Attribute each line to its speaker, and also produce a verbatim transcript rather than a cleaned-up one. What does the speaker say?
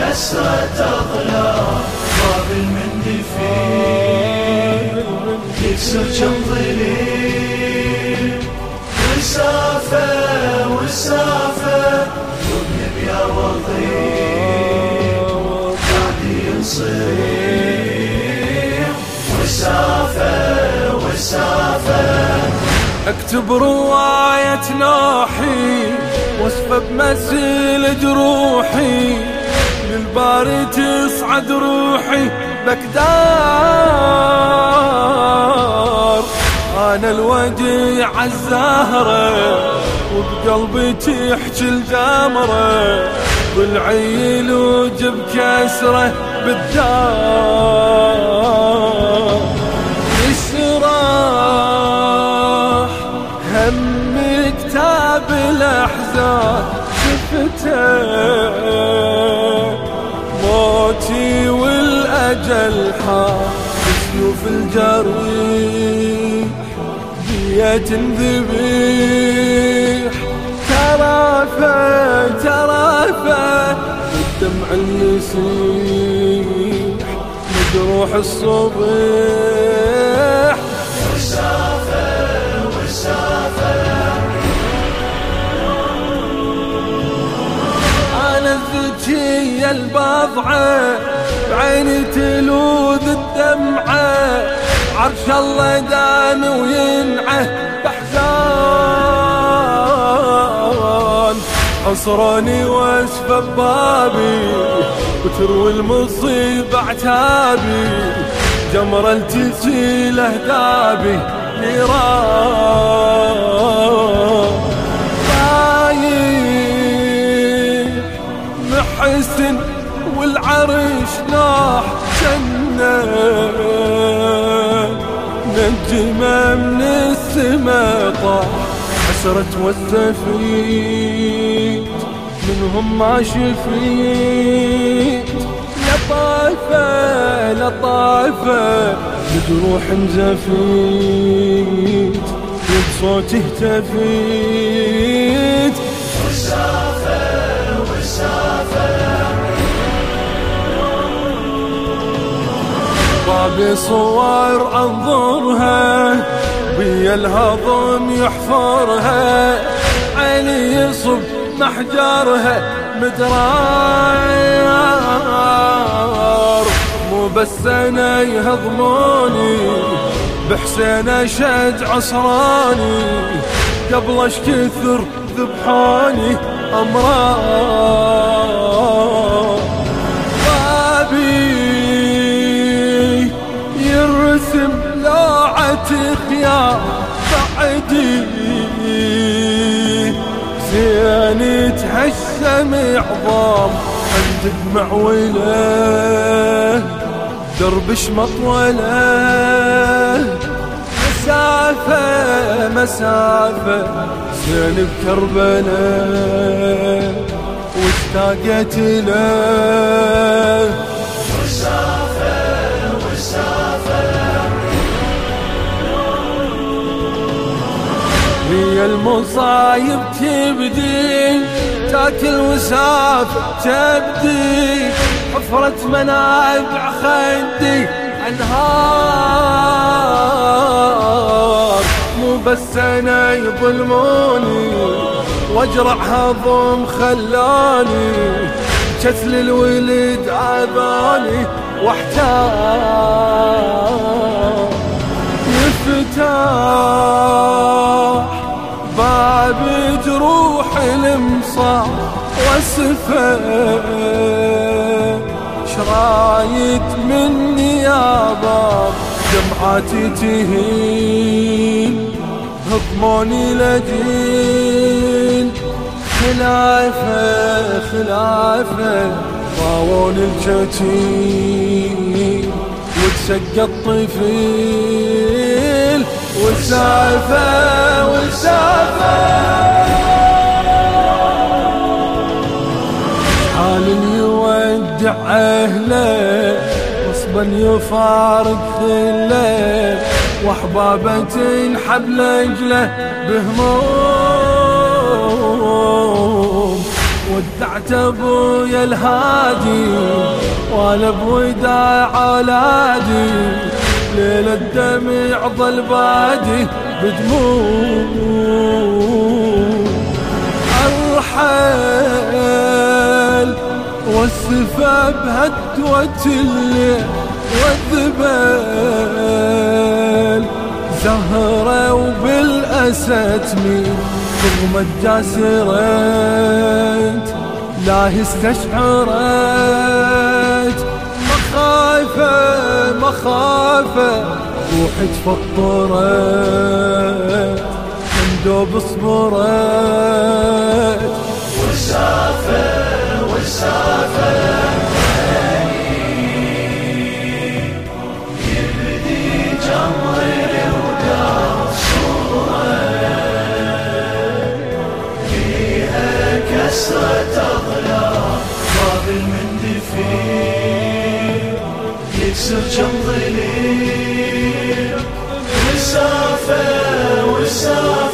Speaker 1: حسرة أغلام قابل مني فيه يكسر كم ضليل وسافة وسافة وابن يا وضيع قاعد ينصيح وسافة وسافة
Speaker 2: اكتب رواية نوحي وصفة بمثل جروحي للباري تصعد روحي بكدار. انا الوديع عالزهرة وبقلبي تحكي الجمرة بالعيل وجب كسرة بالدار. يشرح هم كتاب الأحزان شفته موتي والأجل حار بسيوف الجريح بيت ذبيح ترافة ترافة الدمع يسيح مجروح الصبح
Speaker 1: وسافة وسافة
Speaker 2: أنا الذكية البضعة بعيني تلوذ الدمعة عرش الله دام وينعه بحزان. حصراني واسفة ببابي وتروي المصيبة عتابي جمرة تسيل اهدابي نيران. بايع محسن والعرش ناح جنة نجمة من السما طاح حسرة والزفيت منهم ما شفيت. لطافة لطافة بجروح زفيت وبصوت اهتفيت.
Speaker 1: وسافة وسافة
Speaker 2: بابي صور انظرها بيا الهضم يحفرها عيني يصب محجرها مدرار. مو بس انا يهضموني بحسين اشد عصراني قبل اش كثر ذبحوني امرار. بابي يرسم لوعة خيار بعدي زين تهشم عظام عند دمع وله دربش مطوله. مسافة مسافة زين بكربله واشتاقت له.
Speaker 1: وسافة وسافة
Speaker 2: هي المصايب تبدي تاكل وسافة تبدي حفرة منابع خدي انهار. مو بس انا يظلموني واجرع هضم خلاني كتل الولد عذاني واحتار. يفتح باب جروح المصاب وصفه شرايط مني يا باب دمعاتي تهين هضموني لجين. خلافه خلافه طاوون الكتين وتسقى الطفيل. وسافة وسافة حال يودع أهله غصبا يفارق خله واحبابه تنحب لاجله بهموم. ودعت ابويا الهادي وانا بوداع اولادي، ليل الدمع ظل بادي بدموع. الرحل والسفا بهدوة الليل والذبل، زهرة وبالأسى تميل رغم الجاسرات، لا استشعرت مخافة مخافة روحي تفطرت من دوب صبرت.
Speaker 1: وسافر وسافر يبدي جمري ودار صورة فيها كسرة أضلاع قابل من دفين يكسر جمر ليل. وسافر وسافر